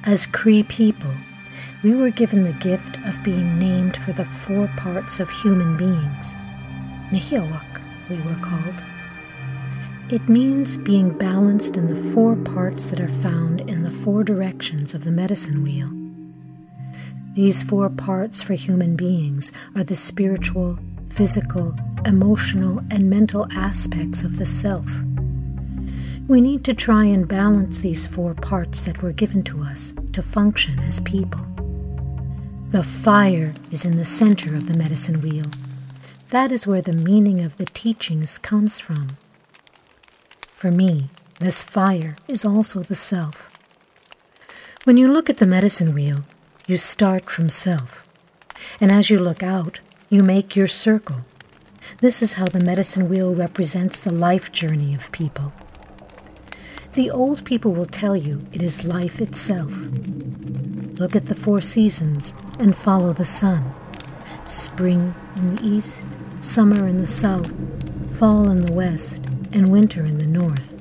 As Cree people, we were given the gift of being named for the 4 parts of human beings. Nehiawak, we were called. It means being balanced in the 4 parts that are found in the 4 directions of the medicine wheel. These 4 parts for human beings are the spiritual, physical, emotional, and mental aspects of the self. We need to try and balance these 4 parts that were given to us to function as people. The fire is in the center of the medicine wheel. That is where the meaning of the teachings comes from. For me, this fire is also the self. When you look at the medicine wheel, you start from self. And as you look out, you make your circle. This is how the medicine wheel represents the life journey of people. The old people will tell you it is life itself. Look at the 4 seasons and follow the sun. Spring in the east, summer in the south, fall in the west, and winter in the north.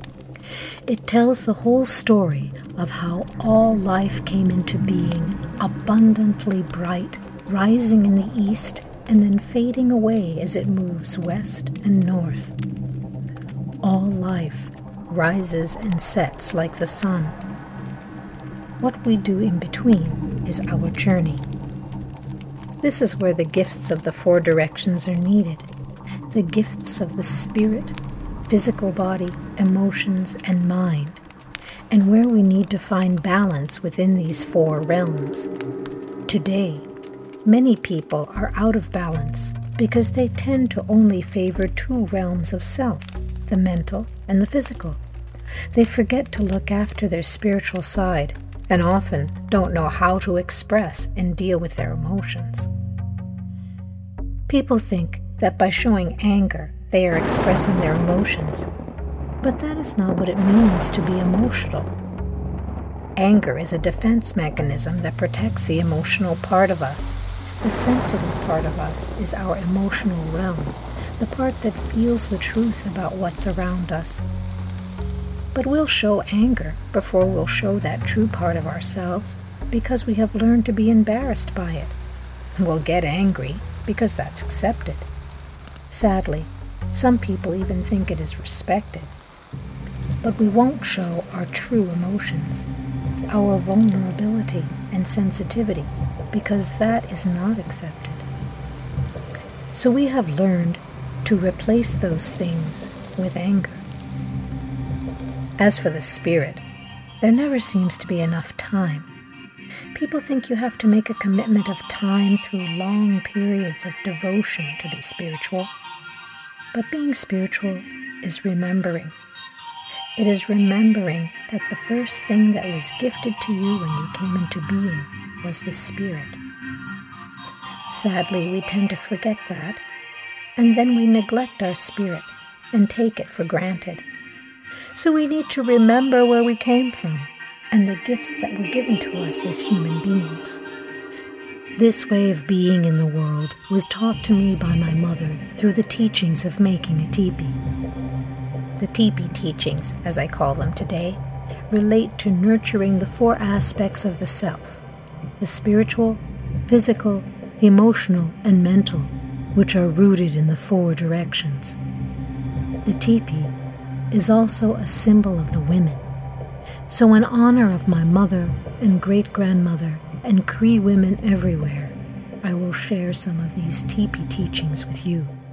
It tells the whole story of how all life came into being, abundantly bright, rising in the east and then fading away as it moves west and north. All life rises and sets like the sun. What we do in between is our journey. This is where the gifts of the 4 directions are needed. The gifts of the spirit, physical body, emotions, and mind, and where we need to find balance within these 4 realms. Today, many people are out of balance because they tend to only favor 2 realms of self, the mental and the physical. They forget to look after their spiritual side and often don't know how to express and deal with their emotions. People think that by showing anger, they are expressing their emotions, but that is not what it means to be emotional. Anger is a defense mechanism that protects the emotional part of us. The sensitive part of us is our emotional realm, the part that feels the truth about what's around us. But we'll show anger before we'll show that true part of ourselves because we have learned to be embarrassed by it. We'll get angry because that's accepted. Sadly, some people even think it is respected. But we won't show our true emotions, our vulnerability and sensitivity, because that is not accepted. So we have learned to replace those things with anger. As for the spirit, there never seems to be enough time. People think you have to make a commitment of time through long periods of devotion to be spiritual. But being spiritual is remembering. It is remembering that the first thing that was gifted to you when you came into being was the spirit. Sadly, we tend to forget that, and then we neglect our spirit and take it for granted. So we need to remember where we came from and the gifts that were given to us as human beings. This way of being in the world was taught to me by my mother through the teachings of making a teepee. The teepee teachings, as I call them today, relate to nurturing the 4 aspects of the self, the spiritual, physical, emotional, and mental, which are rooted in the 4 directions. The teepee is also a symbol of the women. So in honor of my mother and great-grandmother and Cree women everywhere, I will share some of these teepee teachings with you.